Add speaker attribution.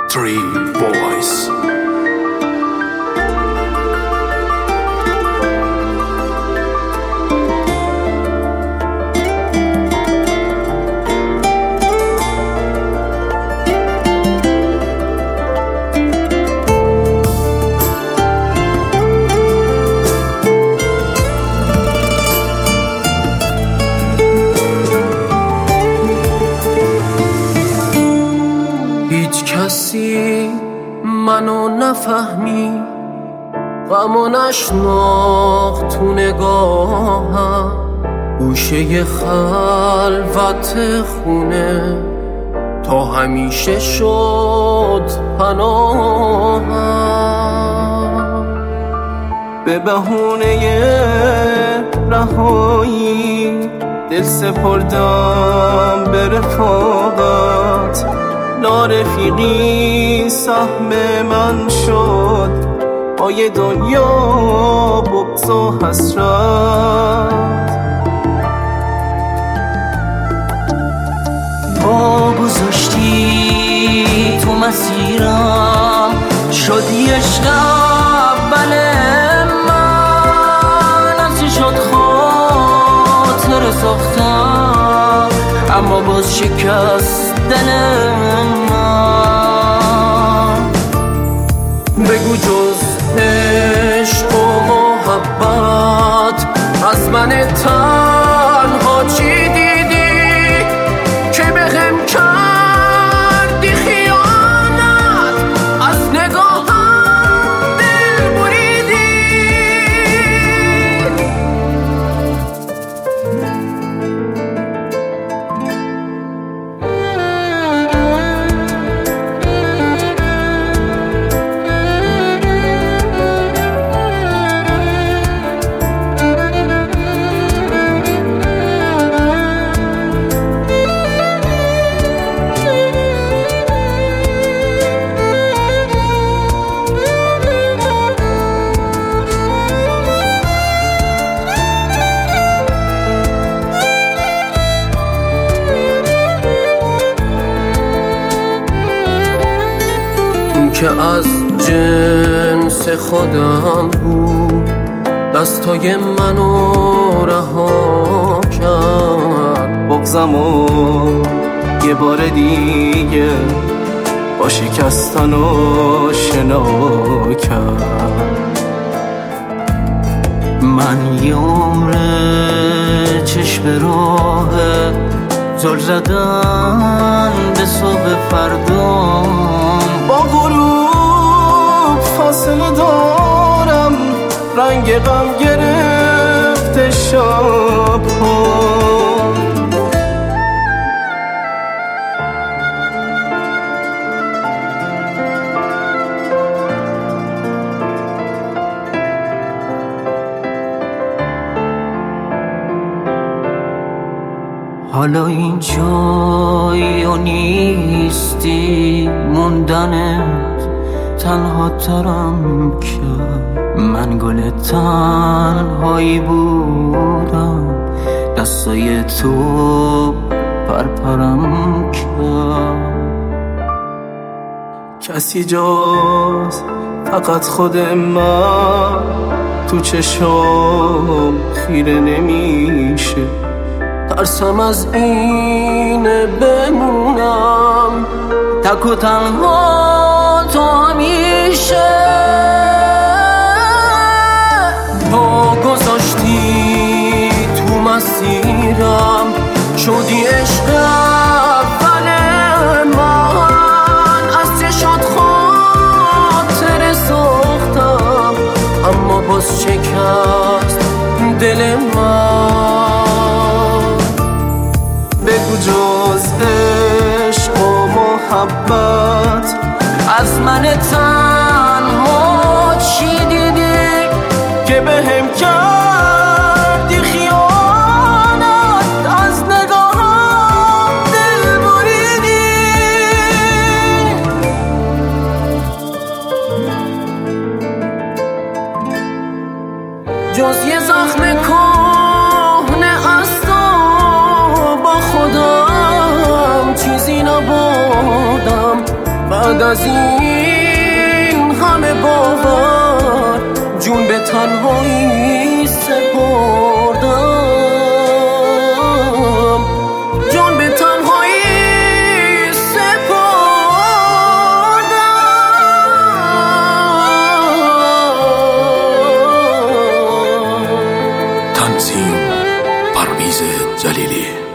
Speaker 1: Three boys.
Speaker 2: هیچ کسی منو نفهمی، غمو نشناخت تو نگاهم، گوشه خلوت خونه تا همیشه شد پناهم.
Speaker 3: به بهونه رهایی دل سپردم به رفاقت، نارفیقی سهم من شد با یه دنیا بغض و حسرت.
Speaker 4: پا گذاشتی تو مسیرم، شدی عشق اول من، از چی شد خاطر ساختم اما باز شکست دل من.
Speaker 2: بگو جز عشق و محبت از من تنها چی دیدی که بهم کردی خیانت، از نگاهم دل بریدی. که از جنس خودم بود، دستای منو رها کرد،
Speaker 3: بغضمو یه بار دیگه با شکستن آشنا کرد.
Speaker 4: من یه عمر چشم راه زل زدن به صبح فردا،
Speaker 3: با غروب فاصله دارم، رنگ غم گرفته شب ها.
Speaker 4: حالا این جایی و نیستی، موندنت تنها ترم کرد. من گل تنهایی بودم، دستای تو پرپرم کرد.
Speaker 3: کسی جز فقط خود من تو چشام خیره نمیشه.
Speaker 2: ترسم از این بمونم تک و تنها تا همیشه. پا گذاشتی تو مسیرم، شدی عشق اول من، از چه شد خاطر ساختم اما باز شکست دل من.
Speaker 3: بگو جز عشق و محبت
Speaker 4: از من تنها چی دیدی
Speaker 3: که بهم کردی خیانت، از نگاهم دل بریدی.
Speaker 2: جز یه زخم کهنه از تو با خودم چیزی نبودم. بعد از این همه باور جون به تنهایی سپردم، جون به تنهایی
Speaker 1: سپردم. تنظیم پرویز جلیلی.